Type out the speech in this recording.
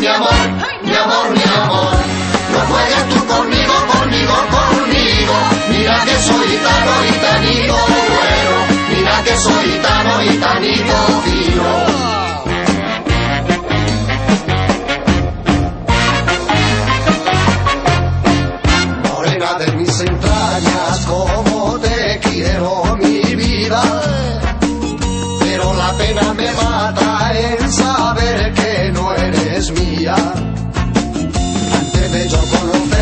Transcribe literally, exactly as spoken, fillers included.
mi amor, mi amor, mi amor. No juegues tú conmigo, conmigo, conmigo. Mira que soy gitano, gitanito bueno. Mira que soy gitano, gitanito fino. De mis entrañas, como te quiero, mi vida, pero la pena me mata en saber que no eres mía. Antes de yo conocer